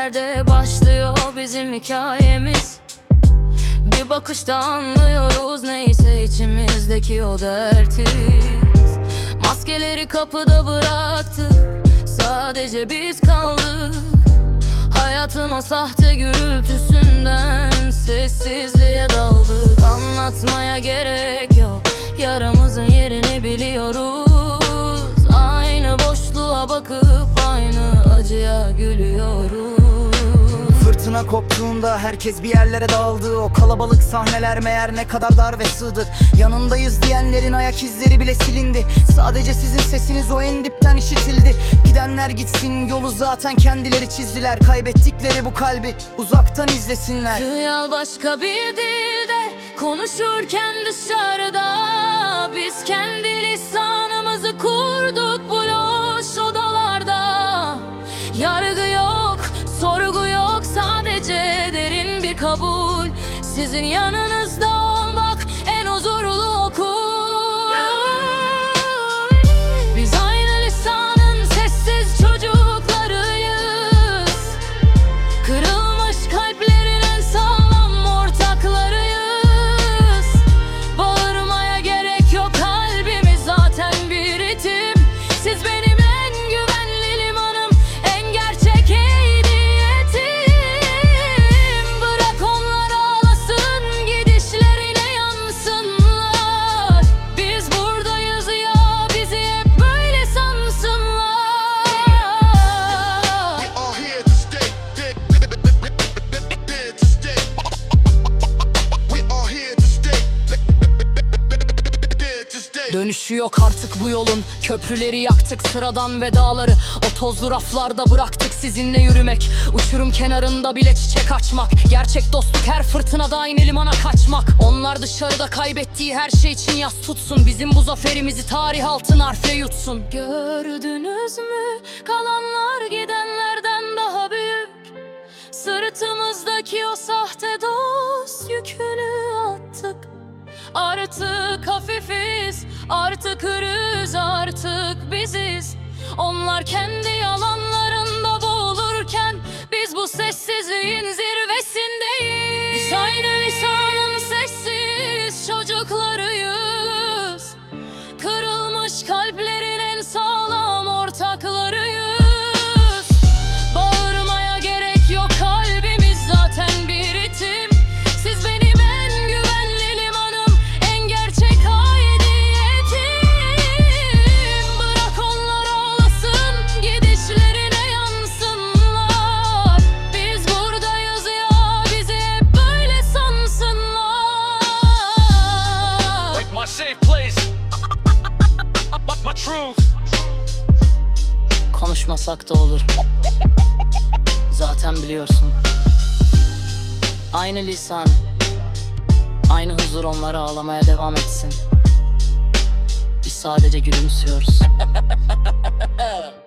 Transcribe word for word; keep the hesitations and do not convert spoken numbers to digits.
yerde başlıyor bizim hikayemiz. Bir bakışta anlıyoruz neyse içimizdeki o dertiz. Maskeleri kapıda bıraktık, sadece biz kaldık. Hayatın o sahte gürültüsünden sessizliğe daldık. Anlatmaya gerek yok, yaramızın yerini biliyoruz. Aynı boşluğa bakıp aynı acıya gülüyoruz. Fırtına koptuğunda herkes bir yerlere dağıldı. O kalabalık sahneler meğer ne kadar dar ve sığdık. Yanındayız diyenlerin ayak izleri bile silindi. Sadece sizin sesiniz o en dipten işitildi. Gidenler gitsin, yolu zaten kendileri çizdiler. Kaybettikleri bu kalbi uzaktan izlesinler. Rüya başka bir dilde konuşurken dışarıda, biz kendi lisanımızı kurduk bu loş odalarda. Yargı yok, sorgu yok, sadece derin bir kabul. Sizin yanınızda olmak en huzurlu okul. Biz aynı lisanın sessiz çocuklarıyız. Kırılmış kalplerin en sağlam ortaklarıyız. Bağırmaya gerek yok, kalbimiz zaten bir ritim. Siz benim en güvenli limanım, en gerçek hediyetim. Bırak onlar ağlasın, gidişlerine yansınlar. Biz buradayız ya, bizi hep böyle sansınlar. All here to stay, here to stay. We all here to stay, here to stay. Dönüşü yok artık bu yolun, köprüleri yaktık, sıradan vedaları o tozlu raflarda bıraktık. Sizinle yürümek, uçurum kenarında bile çiçek açmak. Gerçek dostluk her fırtınada aynı limana kaçmak. Onlar dışarıda kaybettiği her şey için yas tutsun. Bizim bu zaferimizi tarih altın harfle yutsun. Gördünüz mü, kalanlar gidenlerden daha büyük. Sırtımızdaki o sahte dost yükünü attık. Artık hafifiz, artık hürüz, artık biziz. Onlar kendi yalanlarında boğulurken biz bu sessizliğin zirvesindeyiz. Biz aynı lisanın sessiz çocuklarıyız. Kırılmış kalplerin en sağlam ortaklarıyız. Bağırmaya gerek yok, kalbimiz zaten bir ritim. Siz benim en güvenli limanım, en gerçek hediyetim. Bırak onlar ağlasın, gidişlerine yansınlar. Biz buradayız ya, bizi hep böyle sansınlar. Like my safe place, my, my truth. Konuşmasak da olur, zaten biliyorsun. Aynı lisan, aynı huzur onları ağlamaya devam etsin. Biz sadece gülümsüyoruz.